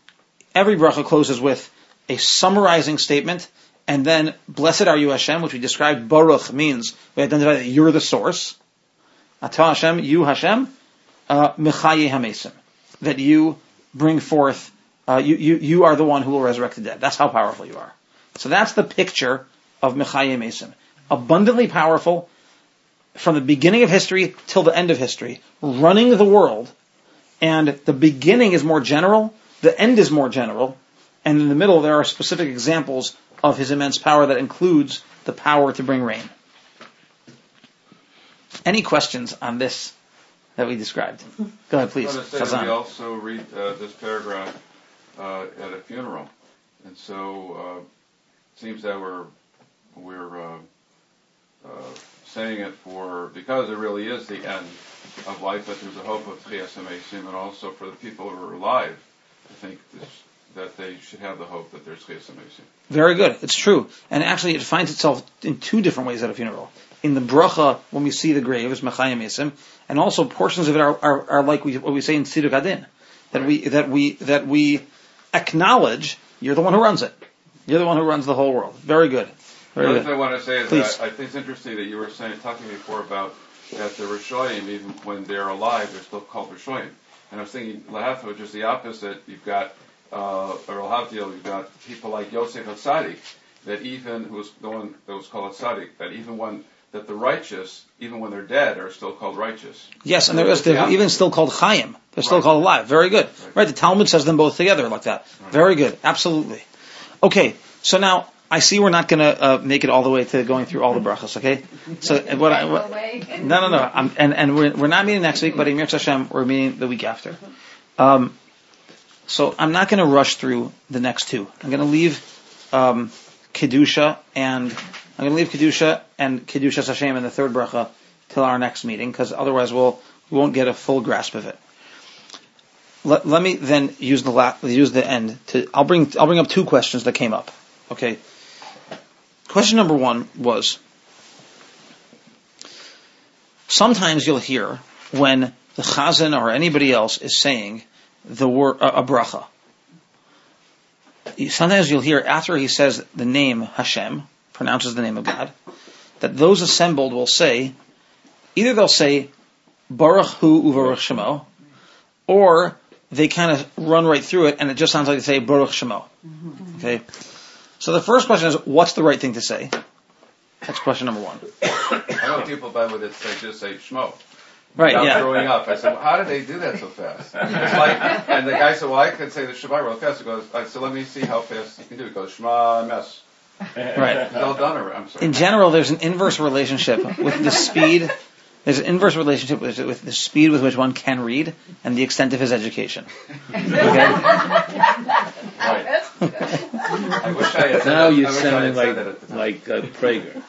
with a summarizing statement, and then blessed are you Hashem, which we described. Baruch means we identify that you're the source. Atah Hashem, you Hashem, mechaye hamesim, that you bring forth. You are the one who will resurrect the dead. That's how powerful you are. So that's the picture of Mechaye Mesim. Abundantly powerful from the beginning of history till the end of history, running the world. And the beginning is more general, the end is more general, and in the middle there are specific examples of his immense power that includes the power to bring rain. Any questions on this that we described? Go ahead, please. We also read this paragraph at a funeral, and so it seems that we're saying it because it really is the end of life, but there's a hope of Tchias HaMesim, and also for the people who are alive, I think that they should have the hope that there's Tchias HaMesim. Very good. It's true, and actually it finds itself in two different ways at a funeral. In the bracha, when we see the grave, is Mechaye Mesim, and also portions of it are like what we say in Tziduk Adin, that we acknowledge you're the one who runs it. You're the one who runs the whole world. Very good. The other thing I want to say is that I think it's interesting that you were talking before about that the Rishoyim, even when they're alive, they're still called Rishoyim. And I was thinking, Lahath, which is the opposite, you've got, or Lahavdil, you've got people like Yosef HaTzadik, that even, who was the one that was called HaTzadik, that the righteous, even when they're dead, are still called righteous. Yes, and they're even still called Chaim. They're still called alive. Very good. Right, the Talmud says them both together like that. Right. Very good. Absolutely. Okay, so now I see we're not going to make it all the way to going through all the brachas. Okay, so and we're not meeting next week, but in Mirz Hashem we're meeting the week after. So I'm not going to rush through the next two. I'm going to leave Kedusha and Kedushas Hashem in the third bracha till our next meeting, because otherwise we won't get a full grasp of it. Let me then use the end to. I'll bring up two questions that came up. Okay. Question number one was, sometimes you'll hear when the chazan or anybody else is saying the word a bracha. Sometimes you'll hear after he says the name Hashem, pronounces the name of God, that those assembled will say, either they'll say Baruch Hu Uvaruch Shemo, or they kind of run right through it and it just sounds like they say Baruch Shemo. Okay? So the first question is, what's the right thing to say? That's question number one. I know people by with it just say Shmo. Right, yeah. Growing up, I said, well, how did they do that so fast? It's like, and the guy said, well, I could say the Shabbat real fast. He goes, I said, let me see how fast you can do it. He goes, Shema Mes. Right. Well done, I'm sorry. In general, there's an inverse relationship with the speed. There's an inverse relationship with the speed with which one can read and the extent of his education. Okay? Right. I wish I had Now you're said sounding that like Prager.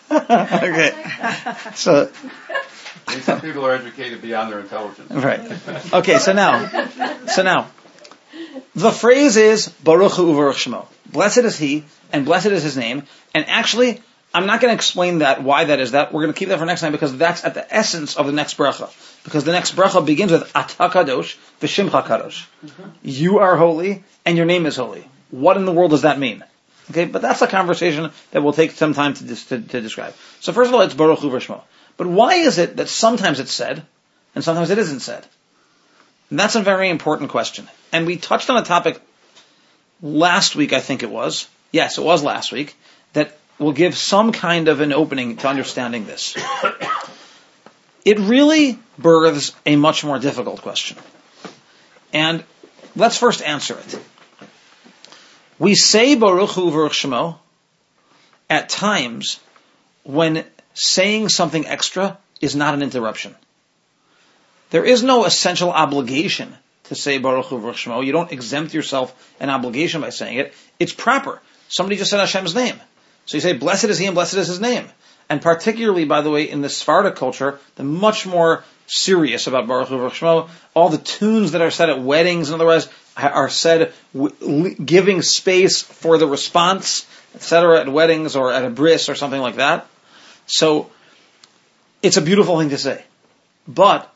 Okay. So. I mean, some people are educated beyond their intelligence. Right. Okay, so now, the phrase is Baruch Hu Uvaruch Shemo. Blessed is he, and blessed is his name. And actually, I'm not going to explain why that is that. We're going to keep that for next time, because that's at the essence of the next bracha. Because the next bracha begins with Ata Kadosh V'Shimcha Kadosh. You are holy, and your name is holy. What in the world does that mean? Okay, but that's a conversation that will take some time to describe. So first of all, it's Baruch Hu Uvaruch Shemo. But why is it that sometimes it's said, and sometimes it isn't said? And that's a very important question. And we touched on a topic last week, I think it was. Yes, it was last week, that will give some kind of an opening to understanding this. It really births a much more difficult question. And let's first answer it. We say Baruch Hu Uvaruch Shemo at times when saying something extra is not an interruption. There is no essential obligation to say Baruch Hu Uvaruch Shemo. You don't exempt yourself an obligation by saying it. It's proper. Somebody just said Hashem's name. So you say, blessed is he and blessed is his name. And particularly, by the way, in the Sephardic culture, they're much more serious about Baruch Hu Uvaruch Shemo. All the tunes that are said at weddings and otherwise are said giving space for the response, etc., at weddings or at a bris or something like that. So, it's a beautiful thing to say. But,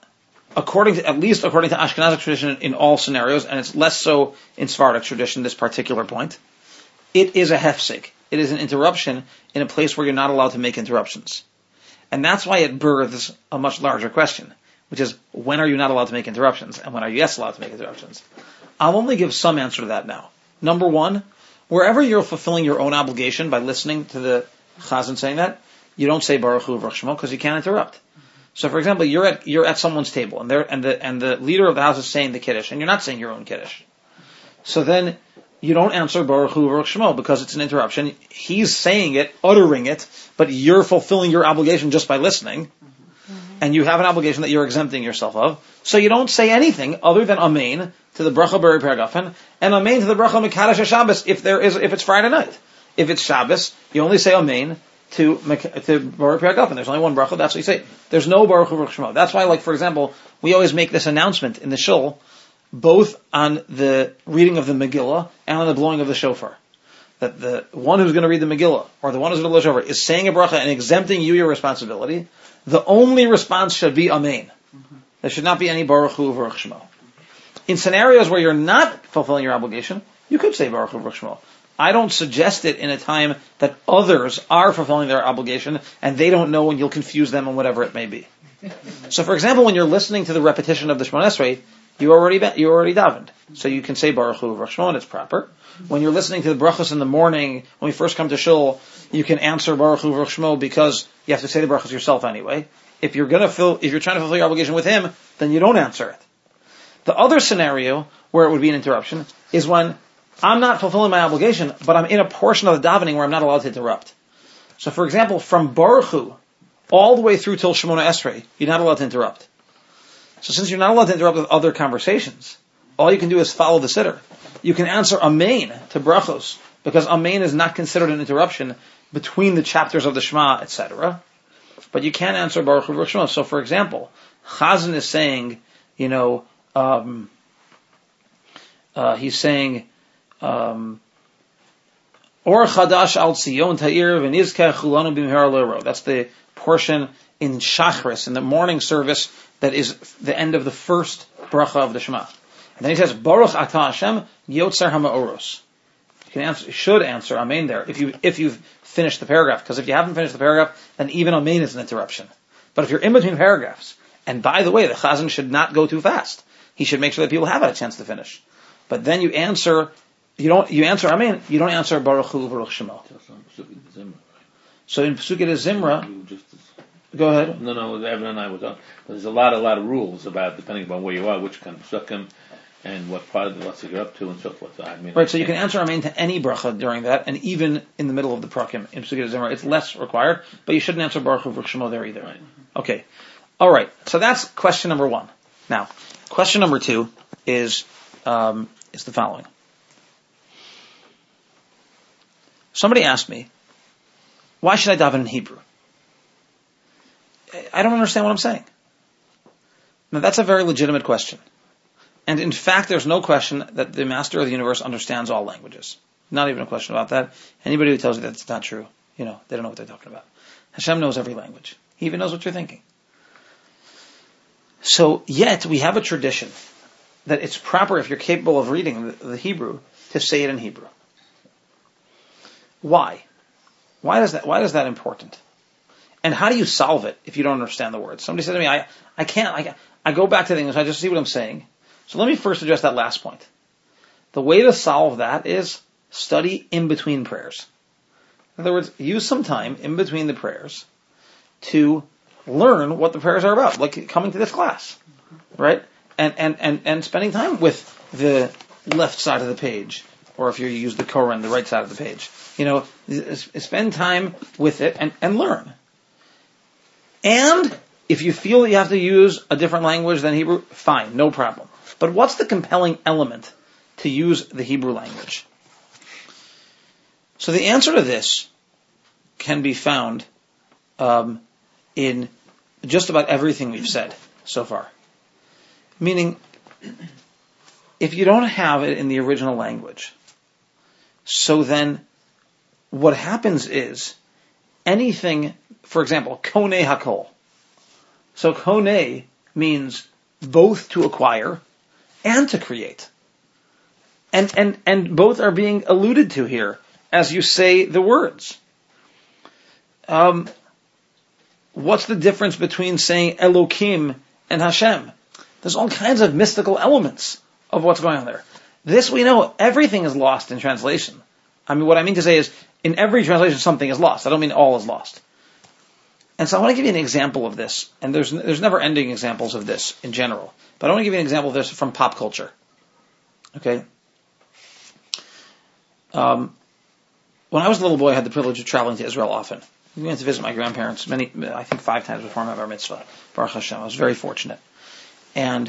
at least according to Ashkenazic tradition in all scenarios, and it's less so in Sephardic tradition, this particular point, it is a hefsek. It is an interruption in a place where you're not allowed to make interruptions. And that's why it births a much larger question, which is, when are you not allowed to make interruptions, and when are you yes allowed to make interruptions? I'll only give some answer to that now. Number one, wherever you're fulfilling your own obligation by listening to the chazan saying that, you don't say Baruch Hu Uvaruch Shemo because you can't interrupt. So, for example, you're at someone's table and the leader of the house is saying the kiddush, and you're not saying your own kiddush. So then you don't answer Baruch Hu Uvaruch Shemo because it's an interruption. He's saying it, uttering it, but you're fulfilling your obligation just by listening, and you have an obligation that you're exempting yourself of. So you don't say anything other than Amen to the bracha B'rei Paragafen and Amen to the bracha Mekadosh HaShabbos if it's Friday night. If it's Shabbos, you only say Amen to B'rei Paragafen. There's only one bracha, that's what you say. There's no Baruch Hu Uvaruch Shemo. That's why, like, for example, we always make this announcement in the shul, both on the reading of the Megillah and on the blowing of the shofar. That the one who's going to read the Megillah, or the one who's going to blow the shofar, is saying a bracha and exempting you your responsibility. The only response should be Amen. There should not be any Baruch Hu Uvaruch Shemo. In scenarios where you're not fulfilling your obligation, you could say Baruch Hu Uvaruch Shemo. I don't suggest it in a time that others are fulfilling their obligation and they don't know, and you'll confuse them on whatever it may be. So, for example, when you're listening to the repetition of the Shemona Esrei, you already davened, so you can say Baruch Hu Uvaruch Shemo, and it's proper. When you're listening to the brachos in the morning, when we first come to shul, you can answer Baruch Hu Uvaruch Shemo because you have to say the brachos yourself anyway. If you're trying to fulfill your obligation with him, then you don't answer it. The other scenario where it would be an interruption is when I'm not fulfilling my obligation, but I'm in a portion of the davening where I'm not allowed to interrupt. So, for example, from Baruch Hu all the way through till Shemona Esrei, you're not allowed to interrupt. So since you're not allowed to interrupt with other conversations, all you can do is follow the siddur. You can answer Amen to brachos, because Amen is not considered an interruption between the chapters of the Shema, etc. But you can't answer Baruch Hu Baruch Shema. So, for example, Chazan is saying, he's saying, Or Chadash al Tzion Ta'ir v'nizkeh chulanu b'mihar l'ro. That's the portion in Shachris, in the morning service, that is the end of the first bracha of the Shema. And then he says, Baruch Atah Hashem Yotzer HaMa'oros. You should answer Amen there if you've finished the paragraph, because if you haven't finished the paragraph, then even Amen is an interruption. But if you're in between paragraphs, and by the way, the Chazan should not go too fast. He should make sure that people have a chance to finish. But then you answer Amen, you don't answer Baruch Hu Baruch Shema. So in Pesukei Zimra, go ahead. No, Evan and I was on. There's a lot of rules about, depending upon where you are, which kind of psukim, and what part of the Lasik you're up to, and so forth. Right, so you can answer Amen to any bracha during that, and even in the middle of the prakim in Pesukei Zimra, it's less required, but you shouldn't answer Baruch Hu Baruch Shema there either. Right. Okay. Alright, so that's question number 1. Now, question number 2 is the following. Somebody asked me, why should I daven in Hebrew? I don't understand what I'm saying. Now, that's a very legitimate question. And in fact, there's no question that the Master of the Universe understands all languages. Not even a question about that. Anybody who tells you that's not true, they don't know what they're talking about. Hashem knows every language. He even knows what you're thinking. So, yet, we have a tradition that it's proper, if you're capable of reading the Hebrew, to say it in Hebrew. Why? Why is that important? And how do you solve it if you don't understand the words? Somebody said to me, I go back to the English, I just see what I'm saying. So let me first address that last point. The way to solve that is study in between prayers. In other words, use some time in between the prayers to learn what the prayers are about, like coming to this class, right? And spending time with the left side of the page, or if you use the Koran, the right side of the page. Spend time with it and learn. And if you feel you have to use a different language than Hebrew, fine, no problem. But what's the compelling element to use the Hebrew language? So the answer to this can be found in just about everything we've said so far. Meaning, if you don't have it in the original language, so then what happens is anything, for example, konei hakol. So konei means both to acquire and to create. And both are being alluded to here as you say the words. What's the difference between saying Elokim and Hashem? There's all kinds of mystical elements of what's going on there. This we know, everything is lost in translation. I mean, what I mean to say is, in every translation something is lost. I don't mean all is lost. And so I want to give you an example of this, and there's never ending examples of this in general. But I want to give you an example of this from pop culture. Okay? When I was a little boy, I had the privilege of traveling to Israel often. We went to visit my grandparents I think 5 times before my bar mitzvah. Baruch Hashem. I was very fortunate. And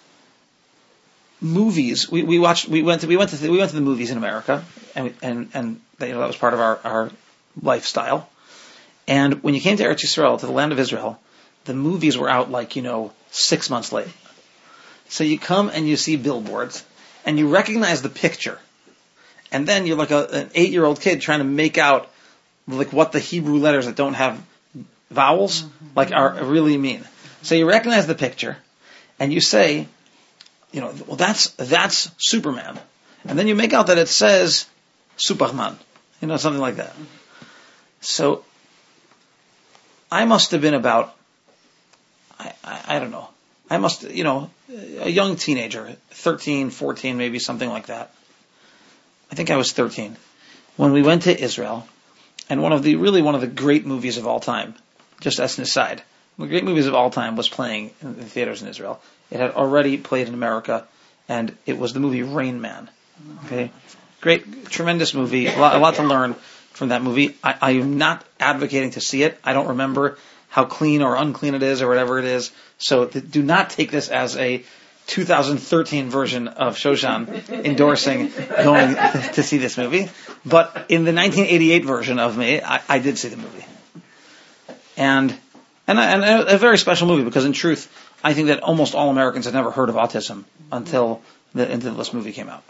movies, we went to the movies in America, and that was part of our lifestyle. And when you came to Eretz Yisrael, to the land of Israel, the movies were out 6 months late. So you come and you see billboards, and you recognize the picture. And then you're like an 8-year-old kid trying to make out what the Hebrew letters that don't have vowels are really mean. So you recognize the picture, and you say, well, that's Superman. And then you make out that it says Superman, something like that. So I must have been about, I don't know, a young teenager, 13, 14, maybe something like that. I think I was 13 when we went to Israel, and one of the great movies of all time, just as an aside, one of the great movies of all time was playing in the theaters in Israel. It had already played in America, and it was the movie Rain Man. Okay, Great, tremendous movie. A lot to learn from that movie. I am not advocating to see it. I don't remember how clean or unclean it is or whatever it is. So do not take this as a 2013 version of Shoshan endorsing going to see this movie. But in the 1988 version of me, I did see the movie. And a very special movie because in truth, I think that almost all Americans had never heard of autism until this movie came out.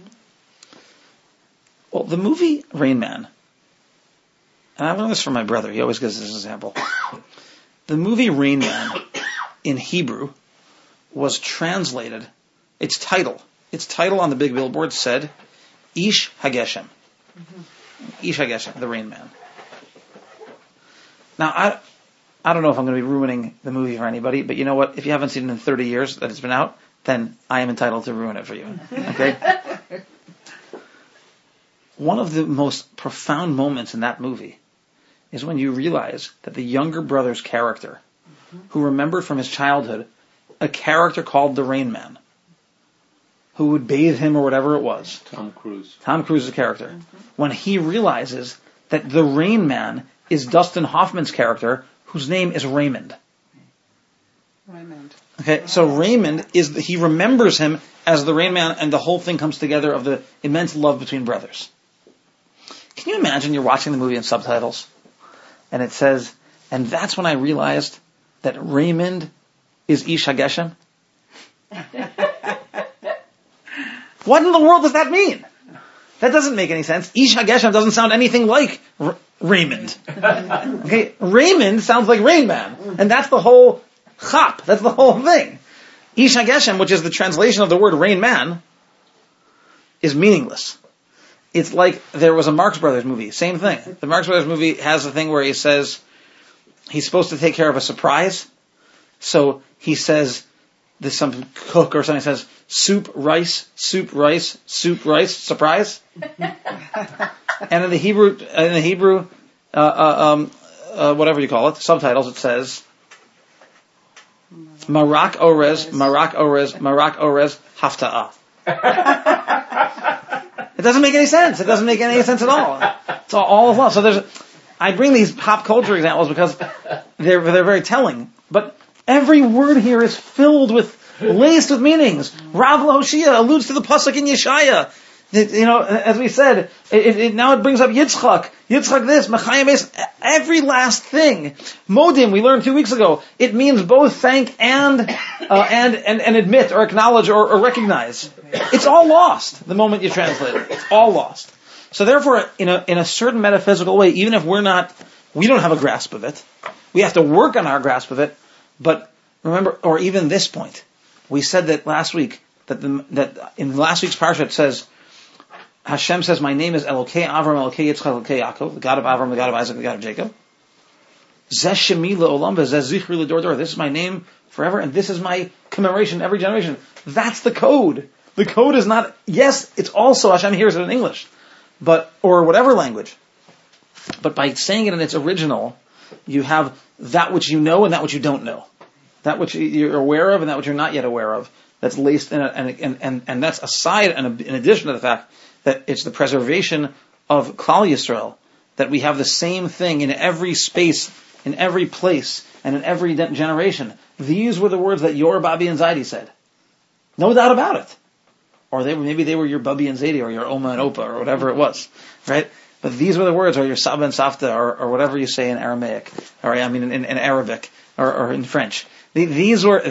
Well, the movie Rain Man, and I learned this from my brother. He always gives this example. The movie Rain Man in Hebrew was translated. Its title on the big billboard said, Ish HaGeshem. Ish HaGeshem, the Rain Man. Now, I don't know if I'm going to be ruining the movie for anybody, but you know what? If you haven't seen it in 30 years that it's been out, then I am entitled to ruin it for you. Okay? One of the most profound moments in that movie is when you realize that the younger brother's character, who remembered from his childhood a character called the Rain Man, who would bathe him or whatever it was. Tom Cruise. Tom Cruise's character. When he realizes that the Rain Man is Dustin Hoffman's character, whose name is Raymond. Raymond. Okay, so Raymond he remembers him as the Rain Man, and the whole thing comes together of the immense love between brothers. Can you imagine you're watching the movie in subtitles, and it says, and that's when I realized that Raymond is Ish HaGeshem? What in the world does that mean? That doesn't make any sense. Ish HaGeshem doesn't sound anything like Raymond. Okay, Raymond sounds like Rain Man, and that's the whole chap. That's the whole thing. Ish HaGeshem, which is the translation of the word Rain Man, is meaningless. It's like there was a Marx Brothers movie. Same thing. The Marx Brothers movie has a thing where he says he's supposed to take care of a surprise. So he says, there's some cook or something says, soup, rice, surprise. And in the Hebrew, whatever you call it, subtitles, it says, Marak Orez, Hafta'ah. It doesn't make any sense. It doesn't make any sense at all. It's all of love. So I bring these pop culture examples because they're very telling. But every word here is laced with meanings. Rav Lahoshia alludes to the pasuk in Yeshaya. As we said, now it brings up Yitzchak. Yitzchak this, Mechayim es, every last thing. Modim, we learned 2 weeks ago, it means both thank and admit or acknowledge or recognize. It's all lost the moment you translate it. It's all lost. So therefore, in a certain metaphysical way, even if we don't have a grasp of it, we have to work on our grasp of it. But remember, or even this point, we said that last week, that in last week's parsha it says, Hashem says, my name is Elokei Avram, Elokei Yitzchak, Elokei Yaakov, the God of Avram, the God of Isaac, the God of Jacob. Zeh Shemi le'olam v'zeh zichri l'dor dor. This is my name forever, and this is my commemoration every generation. That's the code. The code is not, yes, it's also, Hashem hears it in English, or whatever language. But by saying it in its original, you have that which you know and that which you don't know. That which you're aware of and that which you're not yet aware of. That's laced in it, and that's aside and in addition to the fact that it's the preservation of Klal Yisrael, that we have the same thing in every space, in every place, and in every generation. These were the words that your Babi and Zaidi said. No doubt about it. Or maybe they were your Babi and Zaidi, or your Oma and Opa, or whatever it was. Right? But these were the words, or your Saba and Safta, or whatever you say in Aramaic, or in Arabic, or in French. These were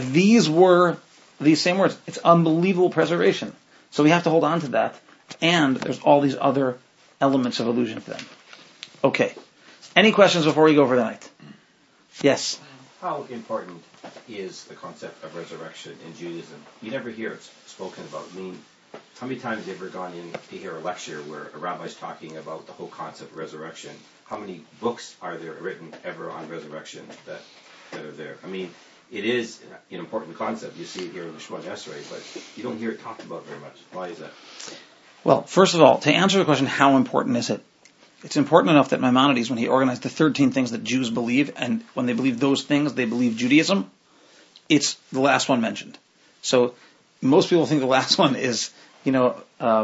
these same words. It's unbelievable preservation. So we have to hold on to that. And there's all these other elements of allusion to them. Okay. Any questions before we go for the night? Yes? How important is the concept of resurrection in Judaism? You never hear it spoken about. I mean, how many times have you ever gone in to hear a lecture where a rabbi's talking about the whole concept of resurrection? How many books are there written ever on resurrection that are there? I mean, it is an important concept. You see it here in the Shemona Esrei, but you don't hear it talked about very much. Why is that? Well, first of all, to answer the question, how important is it? It's important enough that Maimonides, when he organized the 13 things that Jews believe, and when they believe those things, they believe Judaism, it's the last one mentioned. So most people think the last one is, there's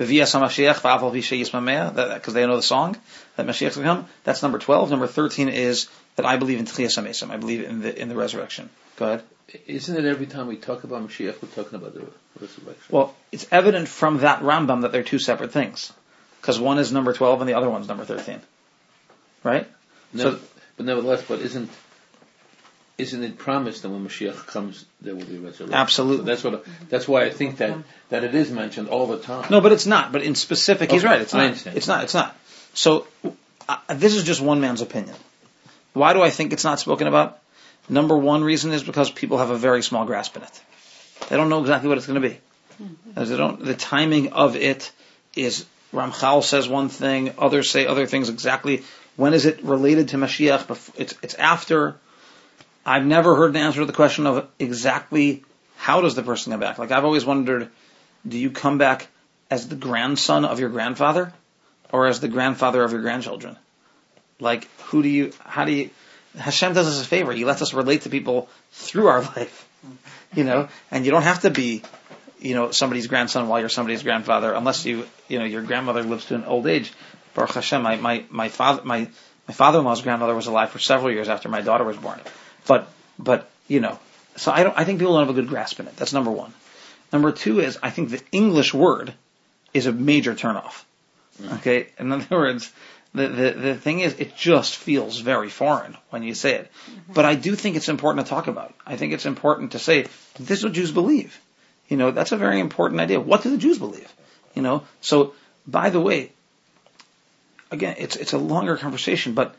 V'viyas HaMashiach v'aval v'shei yismameh, because they know the song, that Mashiach will come. That's number 12. Number 13 is that I believe in Tchiyas HaMesim. I believe in the resurrection. Go ahead. Isn't it every time we talk about Mashiach, we're talking about the resurrection? Well, it's evident from that Rambam that they're two separate things. Because one is number 12 and the other one's number 13. Right? But nevertheless, isn't it promised that when Mashiach comes, there will be resurrection? Absolutely. So that's why I think that it is mentioned all the time. No, but it's not. But in specific, he's right. It's not. I understand. It's not. So, this is just one man's opinion. Why do I think it's not spoken about? Number one reason is because people have a very small grasp in it. They don't know exactly what it's going to be. The timing of it is, Ramchal says one thing, others say other things exactly. When is it related to Mashiach? It's after. I've never heard an answer to the question of exactly how does the person come back. Like, I've always wondered, do you come back as the grandson of your grandfather or as the grandfather of your grandchildren? Like, Hashem does us a favor. He lets us relate to people through our life, and you don't have to be, somebody's grandson while you're somebody's grandfather, unless your grandmother lives to an old age. Baruch Hashem, my father-in-law's grandmother was alive for several years after my daughter was born. But so I think people don't have a good grasp in it. That's number one. Number two is, I think the English word is a major turnoff. Okay? In other words, the thing is, it just feels very foreign when you say it. But I do think it's important to talk about. I think it's important to say, this is what Jews believe. That's a very important idea. What do the Jews believe? So, by the way, again, it's a longer conversation, but,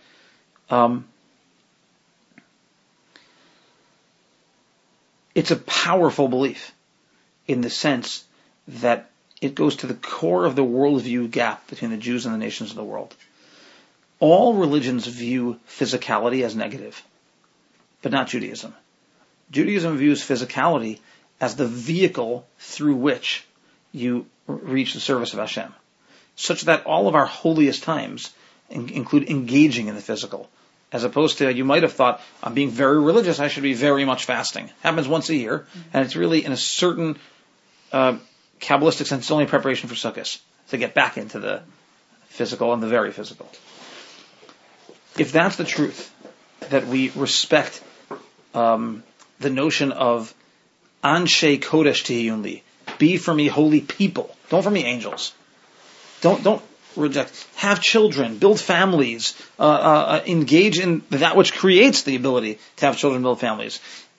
it's a powerful belief in the sense that it goes to the core of the worldview gap between the Jews and the nations of the world. All religions view physicality as negative, but not Judaism. Judaism views physicality as the vehicle through which you reach the service of Hashem, such that all of our holiest times include engaging in the physical. As opposed to, you might have thought, I'm being very religious, I should be very much fasting. Happens once a year, and it's really, in a certain Kabbalistic sense, it's only a preparation for Sukkot, to get back into the physical and the very physical. If that's the truth, that we respect the notion of Anshe Kodesh Tihiyun Li, be for me holy people, don't for me angels. Don't reject. Have children, build families, engage in that which creates the ability to have children, build families.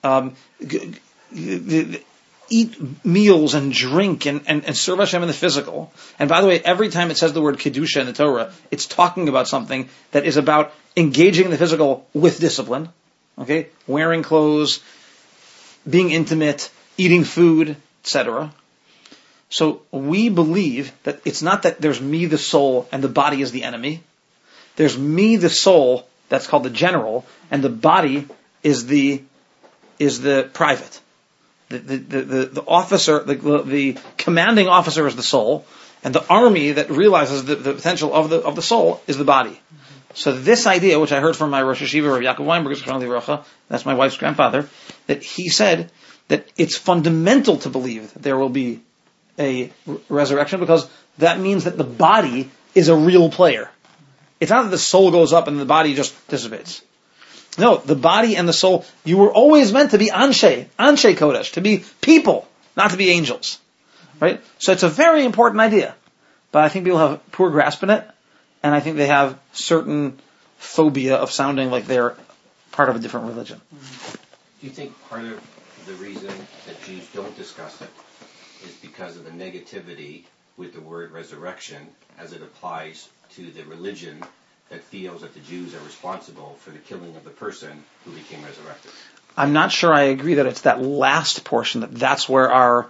Eat meals and drink and serve Hashem in the physical. And by the way, every time it says the word Kedusha in the Torah, it's talking about something that is about engaging in the physical with discipline. Okay? Wearing clothes, being intimate, eating food, etc. So we believe that it's not that there's me, the soul, and the body is the enemy. There's me, the soul, that's called the general, and the body is the private. The officer, the commanding officer is the soul, and the army that realizes the potential of the soul is the body. So this idea, which I heard from my Rosh Hashiva, Rav Yaakov Weinberg, that's my wife's grandfather, that he said that it's fundamental to believe that there will be a resurrection, because that means that the body is a real player. It's not that the soul goes up and the body just dissipates. No, the body and the soul, you were always meant to be Anshe Kodesh, to be people, not to be angels. Right? So it's a very important idea. But I think people have poor grasp in it, and I think they have certain phobia of sounding like they're part of a different religion. Do you think part of the reason that Jews don't discuss it is because of the negativity with the word resurrection as it applies to the religion that feels that the Jews are responsible for the killing of the person who became resurrected? I'm not sure I agree that it's that last portion, that's where our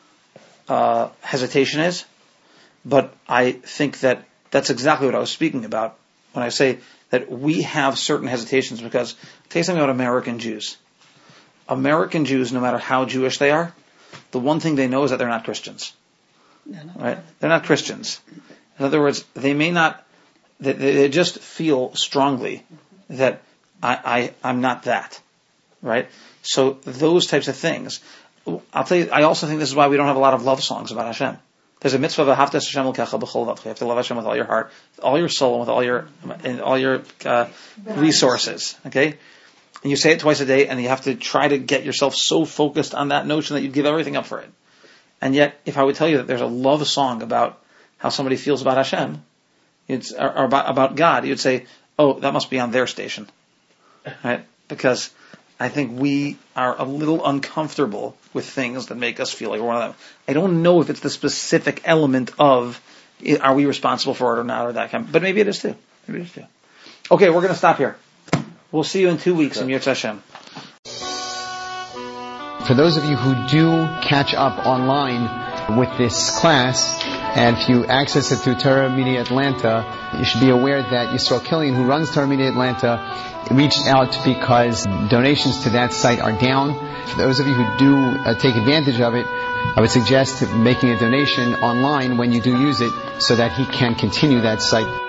hesitation is. But I think that that's exactly what I was speaking about when I say that we have certain hesitations, because take something about American Jews. American Jews, no matter how Jewish they are, the one thing they know is that they're not Christians. Right? They're not Christians. In other words, they may not, they just feel strongly that I'm not that. Right? So those types of things. I'll tell you, I also think this is why we don't have a lot of love songs about Hashem. There's a mitzvah of Haftas Hashem L'kecha b'chol vavcha. You have to love Hashem with all your heart, with all your soul, and with all your resources. Okay, and you say it twice a day, and you have to try to get yourself so focused on that notion that you give everything up for it. And yet, if I would tell you that there's a love song about how somebody feels about Hashem, or about God, you'd say, "Oh, that must be on their station," right? Because I think we are a little uncomfortable with things that make us feel like we're one of them. I don't know if it's the specific element of are we responsible for it or not, or that kind of, but maybe it is too. Maybe it is too. Okay, we're going to stop here. We'll see you in 2 weeks in Yirtzeh Hashem. For those of you who do catch up online with this class, and if you access it through Torah Media Atlanta, you should be aware that Yisrael Killian, who runs Torah Media Atlanta, reached out because donations to that site are down. For those of you who do take advantage of it, I would suggest making a donation online when you do use it so that he can continue that site.